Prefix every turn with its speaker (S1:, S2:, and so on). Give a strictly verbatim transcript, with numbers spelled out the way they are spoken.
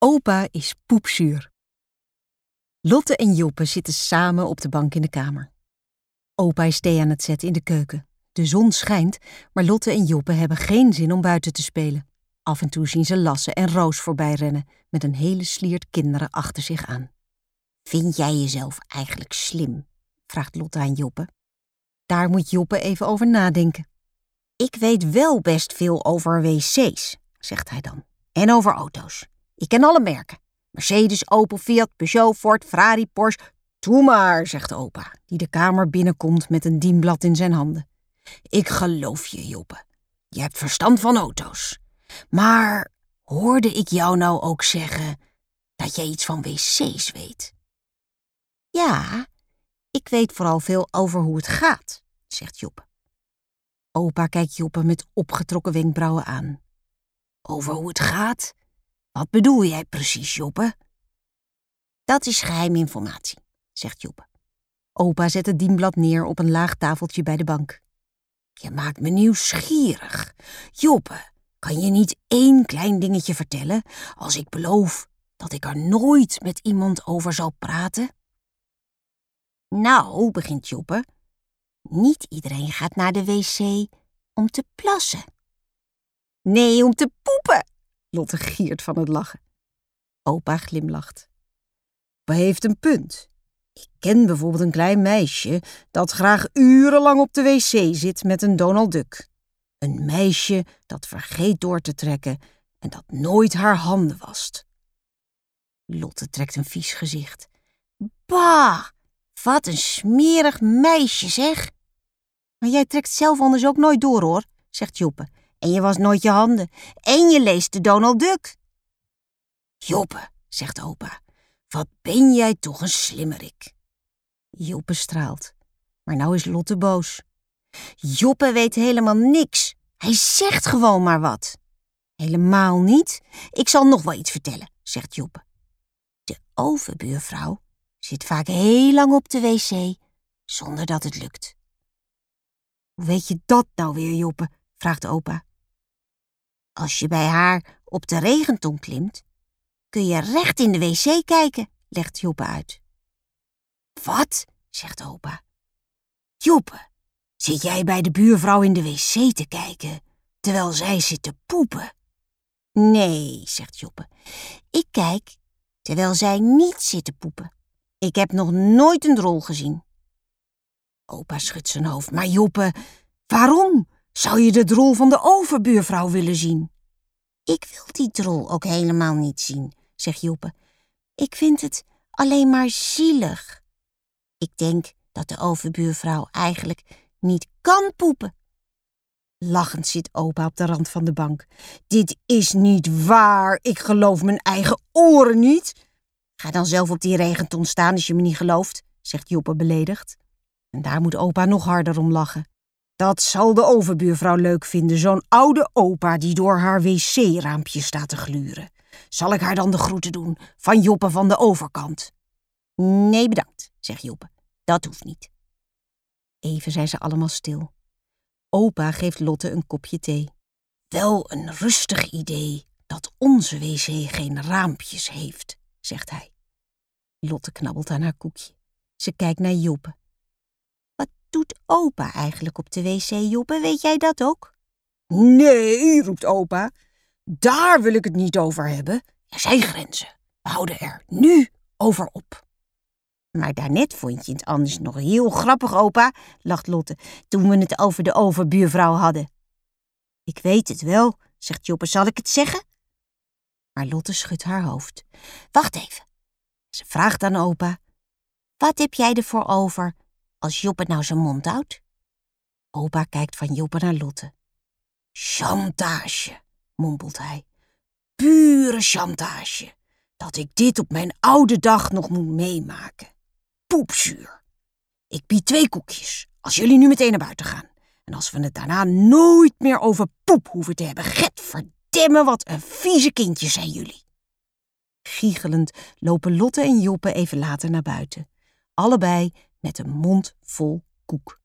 S1: Opa is poepzuur. Lotte en Joppe zitten samen op de bank in de kamer. Opa is thee aan het zetten in de keuken. De zon schijnt, maar Lotte en Joppe hebben geen zin om buiten te spelen. Af en toe zien ze Lasse en Roos voorbij rennen met een hele sliert kinderen achter zich aan. Vind jij jezelf eigenlijk slim? Vraagt Lotte aan Joppe. Daar moet Joppe even over nadenken. Ik weet wel best veel over wc's, zegt hij dan. En over auto's. Ik ken alle merken. Mercedes, Opel, Fiat, Peugeot, Ford, Ferrari, Porsche. Doe maar, zegt opa, die de kamer binnenkomt met een dienblad in zijn handen. Ik geloof je, Joppe. Je hebt verstand van auto's. Maar hoorde ik jou nou ook zeggen dat jij iets van wc's weet? Ja, ik weet vooral veel over hoe het gaat, zegt Joppe. Opa kijkt Joppe met opgetrokken wenkbrauwen aan. Over hoe het gaat? Wat bedoel jij precies, Joppe? Dat is geheime informatie, zegt Joppe. Opa zet het dienblad neer op een laag tafeltje bij de bank. Je maakt me nieuwsgierig. Joppe, kan je niet één klein dingetje vertellen als ik beloof dat ik er nooit met iemand over zal praten? Nou, begint Joppe, niet iedereen gaat naar de wc om te plassen. Nee, om te poepen, Lotte giert van het lachen. Opa glimlacht. Opa heeft een punt. Ik ken bijvoorbeeld een klein meisje dat graag urenlang op de wc zit met een Donald Duck. Een meisje dat vergeet door te trekken en dat nooit haar handen wast. Lotte trekt een vies gezicht. Bah, wat een smerig meisje, zeg. Maar jij trekt zelf anders ook nooit door, hoor, zegt Joppe. En je wast nooit je handen. En je leest de Donald Duck. Joppe, zegt opa, wat ben jij toch een slimmerik. Joppe straalt. Maar nou is Lotte boos. Joppe weet helemaal niks. Hij zegt gewoon maar wat. Helemaal niet. Ik zal nog wel iets vertellen, zegt Joppe. De overbuurvrouw zit vaak heel lang op de wc zonder dat het lukt. Hoe weet je dat nou weer, Joppe? Vraagt opa. Als je bij haar op de regenton klimt, kun je recht in de wc kijken, legt Joppe uit. Wat? Zegt opa. Joppe, zit jij bij de buurvrouw in de wc te kijken, terwijl zij zit te poepen? Nee, zegt Joppe. Ik kijk terwijl zij niet zit te poepen. Ik heb nog nooit een drol gezien. Opa schudt zijn hoofd. Maar Joppe, waarom zou je de drol van de overbuurvrouw willen zien? Ik wil die drol ook helemaal niet zien, zegt Joppe. Ik vind het alleen maar zielig. Ik denk dat de overbuurvrouw eigenlijk niet kan poepen. Lachend zit opa op de rand van de bank. Dit is niet waar. Ik geloof mijn eigen oren niet. Ga dan zelf op die regenton staan als je me niet gelooft, zegt Joppe beledigd. En daar moet opa nog harder om lachen. Dat zal de overbuurvrouw leuk vinden, zo'n oude opa die door haar wc-raampje staat te gluren. Zal ik haar dan de groeten doen van Joppe van de overkant? Nee, bedankt, zegt Joppe. Dat hoeft niet. Even zijn ze allemaal stil. Opa geeft Lotte een kopje thee. Wel een rustig idee dat onze wc geen raampjes heeft, zegt hij. Lotte knabbelt aan haar koekje. Ze kijkt naar Joppe. Wat doet opa eigenlijk op de wc, Joppe? Weet jij dat ook? Nee, roept opa. Daar wil ik het niet over hebben. Er zijn grenzen. We houden er nu over op. Maar daarnet vond je het anders nog heel grappig, opa, lacht Lotte, toen we het over de overbuurvrouw hadden. Ik weet het wel, zegt Joppe. Zal ik het zeggen? Maar Lotte schudt haar hoofd. Wacht even. Ze vraagt aan opa. Wat heb jij ervoor over als Joppe nou zijn mond houdt? Opa kijkt van Joppe naar Lotte. Chantage, mompelt hij. Pure chantage. Dat ik dit op mijn oude dag nog moet meemaken. Poepzuur. Ik bied twee koekjes, als jullie nu meteen naar buiten gaan. En als we het daarna nooit meer over poep hoeven te hebben. Getverdemme, wat een vieze kindjes zijn jullie. Giechelend lopen Lotte en Joppe even later naar buiten. Allebei met een mond vol koek.